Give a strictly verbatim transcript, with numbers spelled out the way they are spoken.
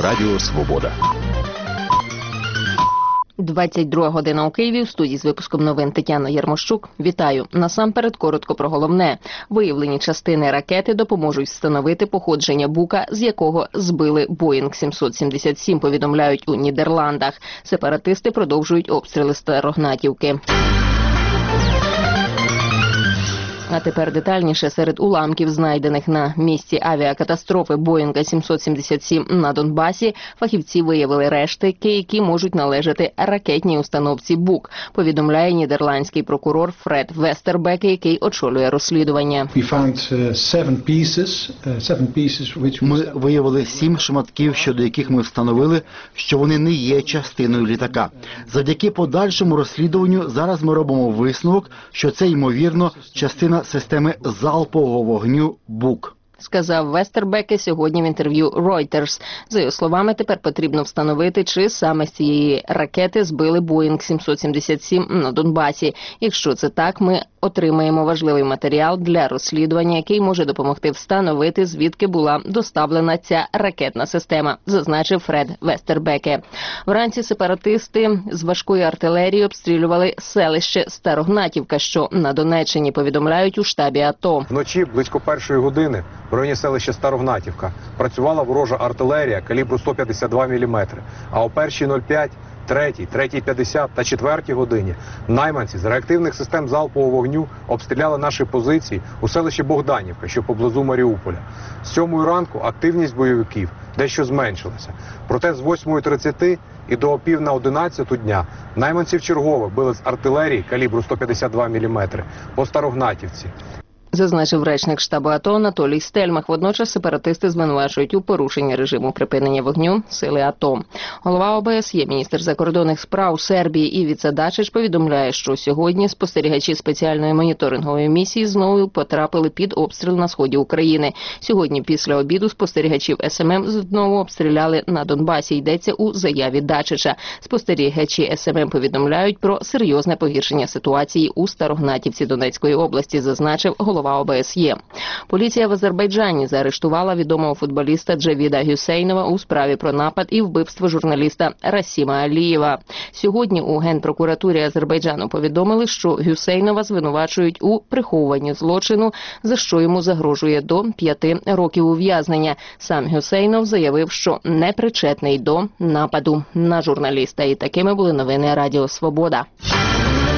Радіо Свобода. двадцять друга година у Києві. В студії з випуском новин Тетяна Єрмощук. Вітаю. Насамперед коротко про головне. Виявлені частини ракети допоможуть встановити походження Бука, з якого збили Боїнг сімсот сімдесят сім, повідомляють у Нідерландах. Сепаратисти продовжують обстріли Старогнатівки. А тепер детальніше. Серед уламків, знайдених на місці авіакатастрофи Боїнга сімсот сімдесят сім на Донбасі, фахівці виявили рештки, які можуть належати ракетній установці Бук, повідомляє нідерландський прокурор Фред Вестербеке, який очолює розслідування. Ми виявили сім шматків, щодо яких ми встановили, що вони не є частиною літака. Завдяки подальшому розслідуванню зараз ми робимо висновок, що це, ймовірно, частина системи залпового вогню Бук, сказав Вестербеке сьогодні в інтерв'ю Reuters. За його словами, тепер потрібно встановити, чи саме з цієї ракети збили Боїнг сімсот сімдесят сім на Донбасі. Якщо це так, ми отримаємо важливий матеріал для розслідування, який може допомогти встановити, звідки була доставлена ця ракетна система, зазначив Фред Вестербеке. Вранці сепаратисти з важкої артилерії обстрілювали селище Старогнатівка, що на Донеччині, повідомляють у штабі АТО. Вночі близько першої години в районі селища Старогнатівка працювала ворожа артилерія калібру сто п'ятдесят два міліметри, а о першій нуль п'ять, третій, третій п'ятдесят та четвертій годині найманці з реактивних систем залпового вогню обстріляли наші позиції у селищі Богданівка, що поблизу Маріуполя. З сьомої ранку активність бойовиків дещо зменшилася. Проте з восьмої тридцяти і до пів на одинадцяту дня найманці вчергове били з артилерії калібру сто п'ятдесят два міліметри по Старогнатівці. Зазначив речник штабу АТО Анатолій Стельмах. Водночас сепаратисти звинувачують у порушенні режиму припинення вогню сили АТО. Голова ОБСЄ, міністр закордонних справ Сербії Івіца Дачич повідомляє, що сьогодні спостерігачі спеціальної моніторингової місії знову потрапили під обстріл на сході України. Сьогодні після обіду спостерігачів ес ем ем знову обстріляли на Донбасі, йдеться у заяві Дачича. Спостерігачі ес ем ем повідомляють про серйозне погіршення ситуації у Старогнатівці Донецької області, зазначив голова ОБСЄ. Поліція в Азербайджані заарештувала відомого футболіста Джавіда Гюсейнова у справі про напад і вбивство журналіста Расіма Алієва. Сьогодні у Генпрокуратурі Азербайджану повідомили, що Гюсейнова звинувачують у приховуванні злочину, за що йому загрожує до п'яти років ув'язнення. Сам Гюсейнов заявив, що не причетний до нападу на журналіста. І такими були новини Радіо Свобода.